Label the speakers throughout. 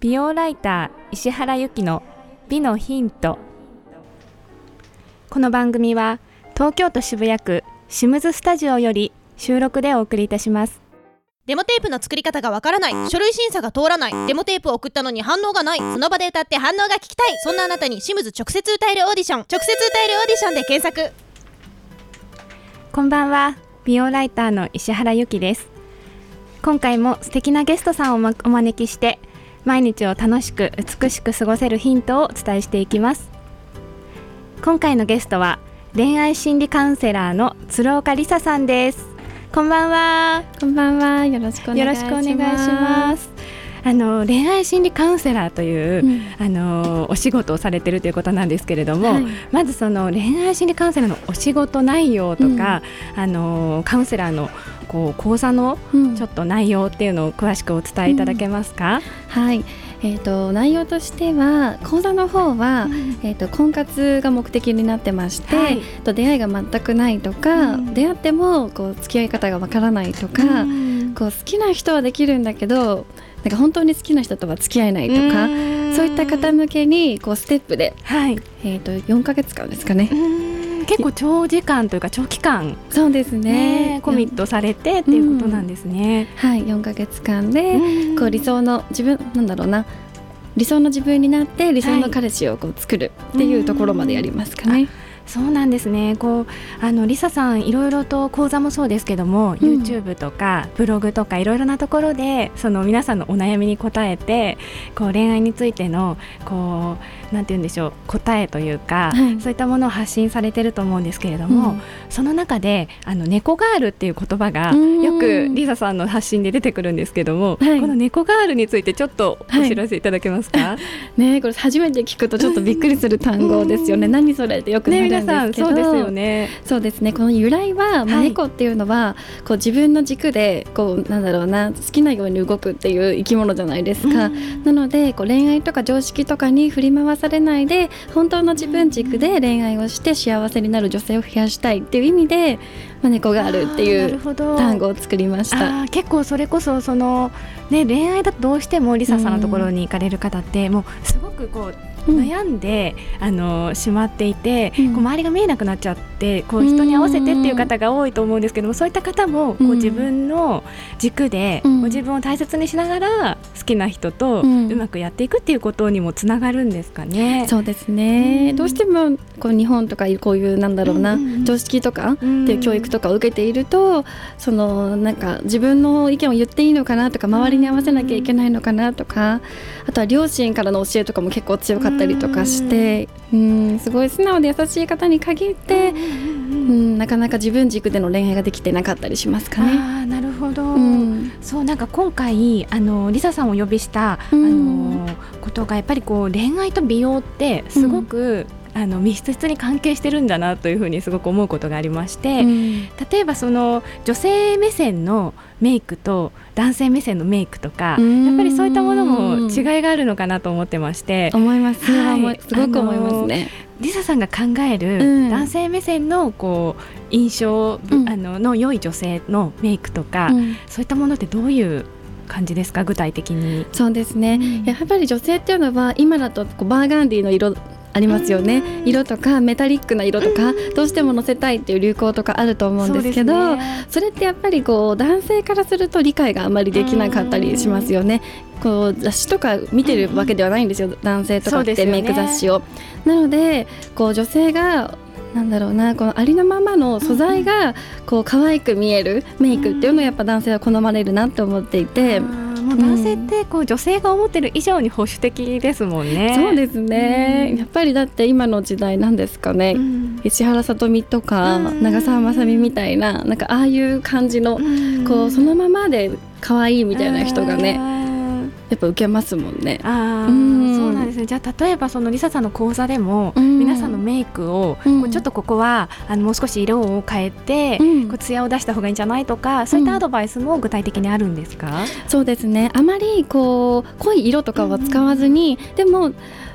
Speaker 1: 美容ライター石原由紀の美のヒント。この番組は東京都渋谷区シムズスタジオより収録でお送りいたします。
Speaker 2: デモテープの作り方がわからない、書類審査が通らない、デモテープを送ったのに反応がない、その場で歌って反応が聞きたい、そんなあなたにシムズ直接歌えるオーディション、直接歌えるオーディションで検索。
Speaker 1: こんばんは、美容ライターの石原由紀です。今回も素敵なゲストさんをお招きして毎日を楽しく美しく過ごせるヒントをお伝えしていきます。今回のゲストは恋愛心理カウンセラーの鶴岡梨沙さんです。こんばんは。
Speaker 3: こんばんは。よろしくお願いします。
Speaker 1: 恋愛心理カウンセラーという、お仕事をされているということなんですけれども、まずその恋愛心理カウンセラーのお仕事内容とか、カウンセラーの講座のちょっと内容っていうのを詳しくお伝えいただけますか？
Speaker 3: はい、内容としては講座の方は、婚活が目的になってまして、出会いが全くないとか、出会っても付き合い方がわからないとか、好きな人はできるんだけどなんか本当に好きな人とは付き合えないとか、そういった方向けにステップで、4ヶ月間ですかね。
Speaker 1: 結構長時間というか長期間、
Speaker 3: そうですね、
Speaker 1: コミットされてっていうことなんですね。
Speaker 3: はい、4ヶ月間で理想の自分理想の自分になって理想の彼氏を作るっていうところまでやりますかね。
Speaker 1: そうなんですね。梨沙さんいろいろと講座もそうですけども、YouTube とかブログとかいろいろなところでその皆さんのお悩みに答えて恋愛についてのなんて言うんでしょう、答えというか、そういったものを発信されてると思うんですけれども、その中で猫ガールっていう言葉がよく梨沙さんの発信で出てくるんですけども、この猫ガールについてちょっとお知らせいただけますか？
Speaker 3: ね、これ初めて聞くとちょっとびっくりする単語ですよね。何それってよくなるんですけど、
Speaker 1: そうですよね。
Speaker 3: そうですね。この由来は、猫っていうのは自分の軸で好きなように動くっていう生き物じゃないですか。なので恋愛とか常識とかに振り回されないで本当の自分軸で恋愛をして幸せになる女性を増やしたいっていう意味で、猫があるっていう単語を作りました。
Speaker 1: 結構それこそ恋愛だとどうしても梨沙さんのところに行かれる方ってもうすごく悩んでしまっていて、周りが見えなくなっちゃって人に合わせてっていう方が多いと思うんですけども、そういった方も自分の軸で自分を大切にしながら好きな人とうまくやっていくっていうことにもつながるんですかね。
Speaker 3: そうですね。どうしても日本とかこういう常識とかっていう教育とかを受けていると、自分の意見を言っていいのかなとか、周りに合わせなきゃいけないのかなとか、あとは両親からの教えとかも結構強かったりとかして、すごい素直で優しい方に限って、なかなか自分軸での恋愛ができてなかったりしますかね。
Speaker 1: なるほど。そう今回梨沙さんをお呼びしたことがやっぱり恋愛と美容ってすごく、密接に関係してるんだなというふうにすごく思うことがありまして、例えば女性目線のメイクと男性目線のメイクとか、やっぱりそういったものも違いがあるのかなと思ってまして。
Speaker 3: 思います、すごく思いますね。
Speaker 1: 梨沙さんが考える男性目線の印象の良い女性のメイクとか、そういったものってどういう感じですか？具体的に。
Speaker 3: そうですね、やっぱり女性っていうのは今だとバーガンディの色ありますよね。色とかメタリックな色とか、どうしても乗せたいっていう流行とかあると思うんですけど、それってやっぱり男性からすると理解があまりできなかったりしますよね。雑誌とか見てるわけではないんですよ、男性とかってメイク雑誌を。なので女性がこのありのままの素材が可愛く見えるメイクっていうのをやっぱ男性は好まれるなって思っていて、
Speaker 1: もう男性って女性が思ってる以上に保守的ですもんね。
Speaker 3: そうですね、やっぱりだって今の時代なんですかね、石原さとみとか長澤まさみみたいな、ああいう感じのそのままで可愛いみたいな人がねやっぱ受けますもんね。
Speaker 1: そうなんですね。じゃあ例えば梨沙さんの講座でも、皆さんのメイクをちょっとここはもう少し色を変えてツヤを出した方がいいんじゃないとか、そういったアドバイスも具体的にあるんですか？
Speaker 3: そうですね、あまり濃い色とかは使わずに、でも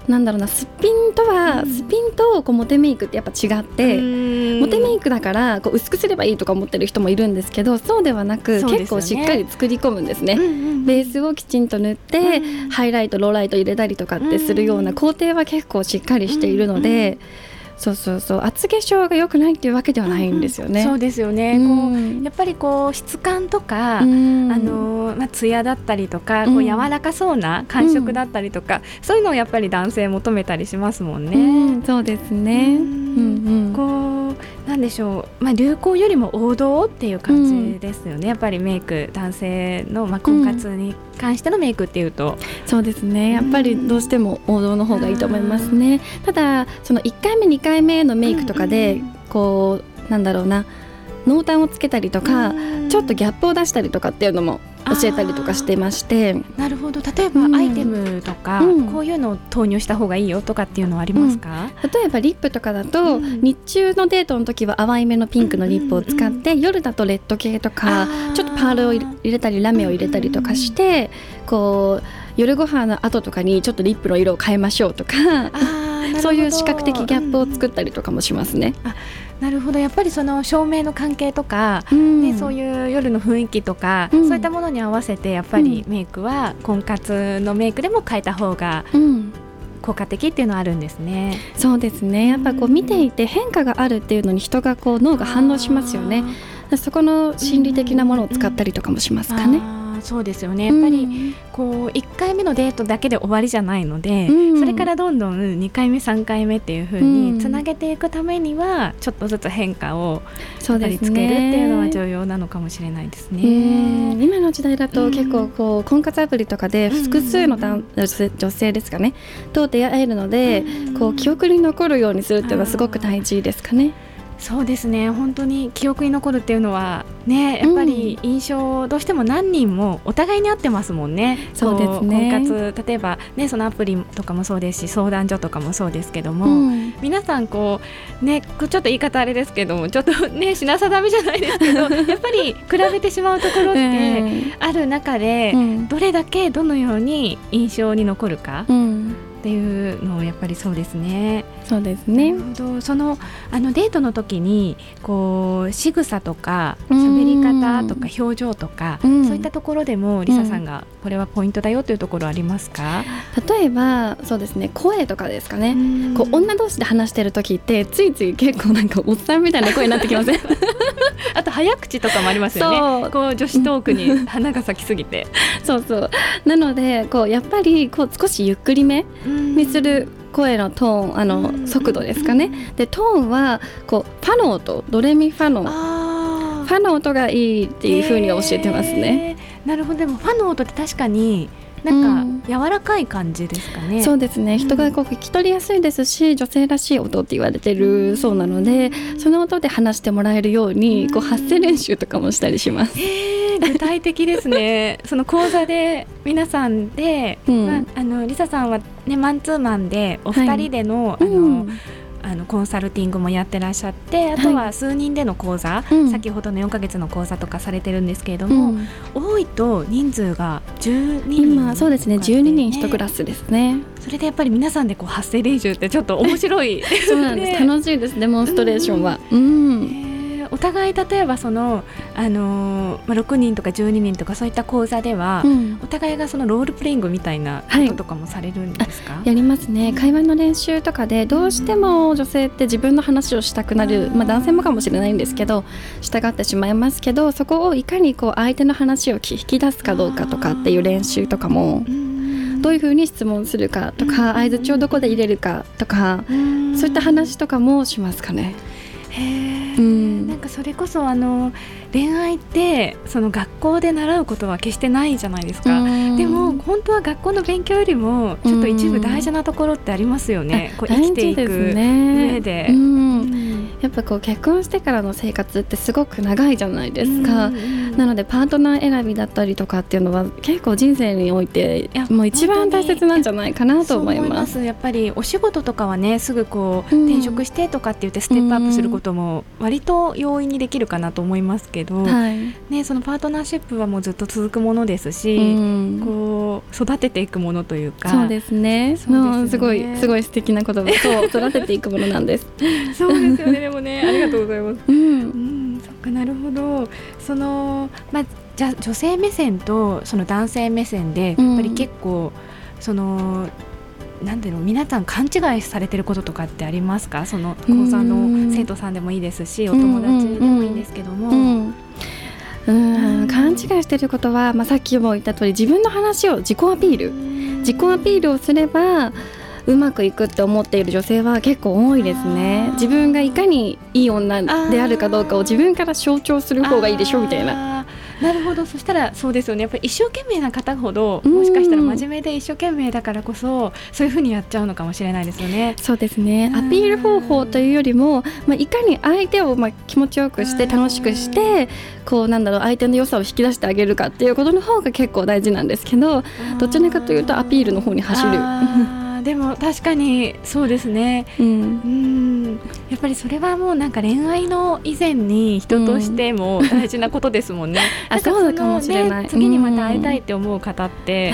Speaker 3: なんだろうな、スピンとこうモテメイクってやっぱ違って、モテメイクだからこう薄くすればいいとか思ってる人もいるんですけど、そうではなく、結構しっかり作り込むんですね。ベースをきちんと塗って、ハイライトローライト入れたりとかってするような工程は結構しっかりしているので、そう厚化粧が良くないっていうわけではないんですよね。
Speaker 1: そうですよね、こうやっぱりこう質感とか、ツヤだったりとか、こう柔らかそうな感触だったりとか、そういうのをやっぱり男性求めたりしますもんね。
Speaker 3: そうですね。
Speaker 1: こうなんでしょう、流行よりも王道っていう感じですよね、やっぱりメイク、男性の、婚活に関してのメイクっていうと、
Speaker 3: そうですね、やっぱりどうしても王道の方がいいと思いますね。ただその1回目2回目のメイクとかで、こうなんだろうな、濃淡をつけたりとか、ちょっとギャップを出したりとかっていうのも教えたりとかしてまして。
Speaker 1: なるほど。例えばアイテムとか、こういうのを投入した方がいいよとかっていうのはありますか？
Speaker 3: 例えばリップとかだと、日中のデートの時は淡いめのピンクのリップを使って、夜だとレッド系とか、ちょっとパールを入れたりラメを入れたりとかして、こう夜ご飯の後とかにちょっとリップの色を変えましょうとか、そういう視覚的ギャップを作ったりとかもしますね。
Speaker 1: なるほど。やっぱりその照明の関係とか、そういう夜の雰囲気とか、そういったものに合わせてやっぱりメイクは婚活のメイクでも変えた方が効果的っていうのはあるんですね。
Speaker 3: そうですね、やっぱこう見ていて変化があるっていうのに人がこう脳が反応しますよね。そこの心理的なものを使ったりとかもしますかね。
Speaker 1: そうですよね。やっぱりこう1回目のデートだけで終わりじゃないので、それからどんどん2回目3回目っていう風につなげていくためには、ちょっとずつ変化をつけるっていうのは重要なのかもしれないですね。
Speaker 3: 今の時代だと結構こう婚活アプリとかで複数の女性ですかねと出会えるので、こう記憶に残るようにするっていうのはすごく大事ですかね。
Speaker 1: そうですね、本当に記憶に残るっていうのはね、やっぱり印象、どうしても何人もお互いに会ってますもんね。
Speaker 3: そうですね、
Speaker 1: 婚活、例えばね、そのアプリとかもそうですし、相談所とかもそうですけども、皆さんこうね、ちょっと言い方あれですけども、ちょっとね品定めじゃないですけどやっぱり比べてしまうところってある中で、どれだけどのように印象に残るか、っていうのをやっぱりそうですね。
Speaker 3: そうですね。
Speaker 1: そのデートの時にこう仕草とか喋り方とか表情とか、そういったところでもリサさんがこれはポイントだよというところありますか？
Speaker 3: 例えばそうですね、声とかですかね。こう女同士で話してる時ってついつい結構なんかおっさんみたいな声になってきません？
Speaker 1: あと早口とかもありますよね。こう女子トークに花が咲きすぎて
Speaker 3: そうなのでこうやっぱりこう少しゆっくりめにする声のトーン、速度ですかね。でトーンはこうファの音、ドレミファのファの音がいいっていう風に教えてますね。
Speaker 1: なるほど。でもファの音って確かになんか柔らかい感じですかね。
Speaker 3: そうですね、人がこう聞き取りやすいですし、女性らしい音って言われてるそうなので、その音で話してもらえるようにこう発声練習とかもしたりします。
Speaker 1: 具体的ですね。その講座で皆さんで、リサさんは、ね、マンツーマンでお二人での、コンサルティングもやってらっしゃって、あとは数人での講座、先ほどの4ヶ月の講座とかされてるんですけれども、多いと人数が12人、
Speaker 3: 今そうですね、12人1クラスですね。
Speaker 1: それでやっぱり皆さんでこう発声練習ってちょっと面白い
Speaker 3: そうなんです、楽しいです、デモンストレーションは。
Speaker 1: お互い例えばその、6人とか12人とかそういった講座では、お互いがそのロールプレイングみたいなこととかもされるんですか？
Speaker 3: やりますね。会話の練習とかでどうしても女性って自分の話をしたくなる、男性もかもしれないんですけどしたがってしまいますけど、そこをいかにこう相手の話を引き出すかどうかとかっていう練習とかも、どういうふうに質問するかとか、相槌をどこで入れるかとか、そういった話とかもしますかね。
Speaker 1: なんかそれこそ恋愛ってその学校で習うことは決してないじゃないですか。でも本当は学校の勉強よりもちょっと一部大事なところってありますよね。こう生きていく上で、やっぱこう結婚してからの生活ってすごく長いじゃないですか。なのでパートナー選びだったりとかっていうのは結構人生においてもう一番大切なんじゃないかなと思います。やっぱりお仕事とかはね、すぐこう転職してとかって言ってステップアップすることも割と容易にできるかなと思いますけど、そのパートナーシップはもうずっと続くものですし、こ育てていくものというか。
Speaker 3: そうですね。
Speaker 1: そうですよね。
Speaker 3: すごい素敵な言葉。そう育てていくものなんです。
Speaker 1: そうですよね。でもね、ありがとうございます。そっか、なるほど。じゃあ女性目線とその男性目線でやっぱり結構なんていうの、皆さん勘違いされてることとかってありますか？その講座の生徒さんでもいいですし、お友達でもいいんですけども。
Speaker 3: 勘違いしていることは、さっきも言った通り、自分の話を自己アピールをすればうまくいくって思っている女性は結構多いですね。自分がいかにいい女であるかどうかを自分から象徴する方がいいでしょみたいな。
Speaker 1: なるほど。そしたらそうですよね。やっぱり一生懸命な方ほど、もしかしたら真面目で一生懸命だからこそそういう風にやっちゃうのかもしれないですよね。
Speaker 3: そうですね。アピール方法というよりも、いかに相手を気持ちよくして楽しくして相手の良さを引き出してあげるかっていうことの方が結構大事なんですけど、どちらかというとアピールの方に走る。
Speaker 1: でも確かにそうですね。やっぱりそれはもうなんか恋愛の以前に人としても大事なことですもんね。
Speaker 3: そうかもしれない。
Speaker 1: 次にまた会いたいって思う方って、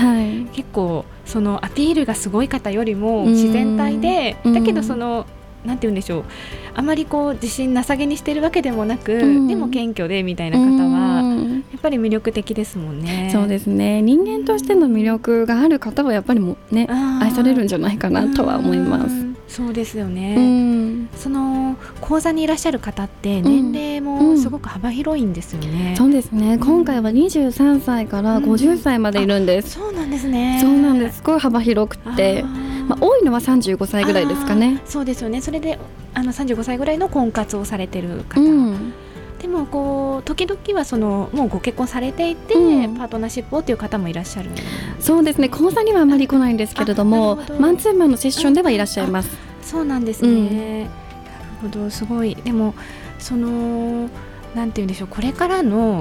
Speaker 1: 結構そのアピールがすごい方よりも自然体で、だけどなんて言うんでしょう、あまり自信なさげにしてるわけでもなく、でも謙虚でみたいな方はやっぱり魅力的ですもんね。
Speaker 3: そうですね。人間としての魅力がある方はやっぱりもね、愛されるんじゃないかなとは思います。
Speaker 1: そうですよね。その講座にいらっしゃる方って年齢もすごく幅広いんですよね。
Speaker 3: そうですね。今回は23歳から50歳までいるんです。
Speaker 1: そうなんですね。
Speaker 3: そうなんです。すごい幅広くて、多いのは35歳ぐらいですかね。
Speaker 1: そうですよね。それで35歳ぐらいの婚活をされてる方、でも時々はもうご結婚されていて、パートナーシップをという方もいらっしゃる。
Speaker 3: そうですね。講座にはあまり来ないんですけれども、マンツーマンのセッションではいらっしゃいます。
Speaker 1: そうなんですね。なるほど。すごい。でもなんていうんでしょう、これからの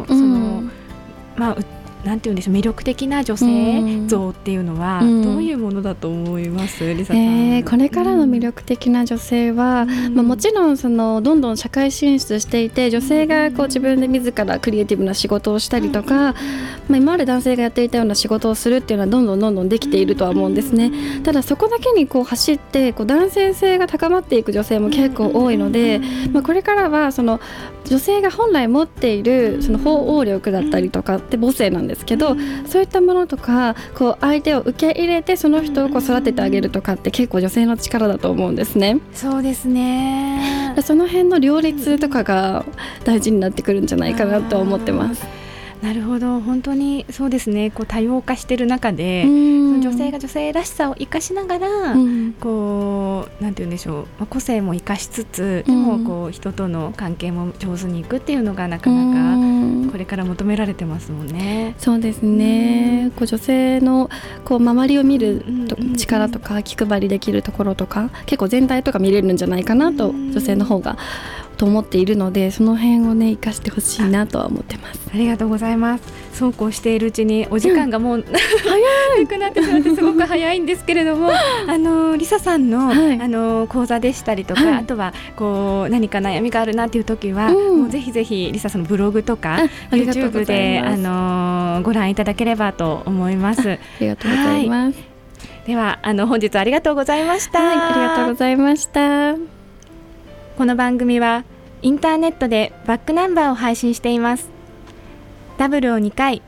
Speaker 1: なんていうんでしょう、魅力的な女性像っていうのはどういうものだと思います？リサさん。
Speaker 3: これからの魅力的な女性は、もちろんどんどん社会進出していて、女性が自分で自らクリエイティブな仕事をしたりとか、今まで男性がやっていたような仕事をするっていうのはどんどんできているとは思うんですね。ただそこだけに走って男性性が高まっていく女性も結構多いので、これからは女性が本来持っている包容力だったりとかって母性なんですけど、そういったものとか相手を受け入れてその人を育ててあげるとかって結構女性の力だと思うんですね。
Speaker 1: そうですね。
Speaker 3: その辺の両立とかが大事になってくるんじゃないかなと思ってます。
Speaker 1: なるほど。本当にそうですね。多様化している中で、女性が女性らしさを生かしながら、なんて言うんでしょう、個性も生かしつつ、でも人との関係も上手にいくっていうのがなかなかこれから求められてますもんね。
Speaker 3: そうですね。女性の周りを見る力とか気配りできるところとか、結構全体とか見れるんじゃないかなと女性の方がと思っているので、その辺をね生かしてほしいなとは思ってます。
Speaker 1: ありがとうございます。そうこうしているうちにお時間がもう、早くなってしまってすごく早いんですけれども、リサさんの、講座でしたりとか、あとは何か悩みがあるなっていう時は、もうぜひぜひリサさんのブログとか YouTube でご覧いただければと思います。あ
Speaker 3: りがとうございます。
Speaker 1: では本日はありがとうございました。
Speaker 3: ありがとうございました。
Speaker 1: この番組はインターネットでバックナンバーを配信しています。ダブルを2回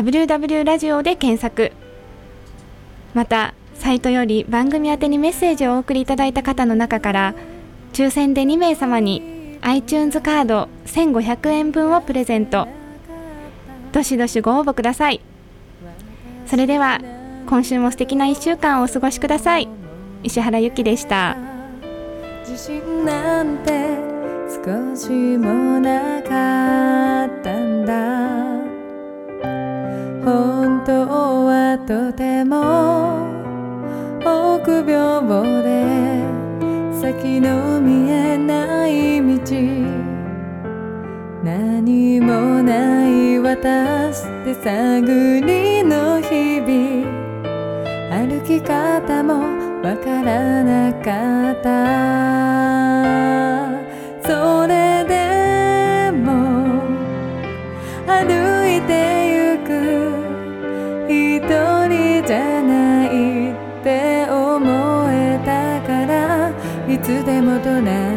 Speaker 1: WW ラジオで検索。またサイトより番組宛てにメッセージをお送りいただいた方の中から抽選で2名様に iTunes カード1500円分をプレゼント。どしどしご応募ください。それでは今週も素敵な1週間をお過ごしください。石原由紀でした。
Speaker 4: 自信なんて少しもなかったんだ。本当はとても臆病で先の見えない道、何もない私で探りの日々、歩き方もわからなかった。それでも歩いてゆく、一人じゃつでも隣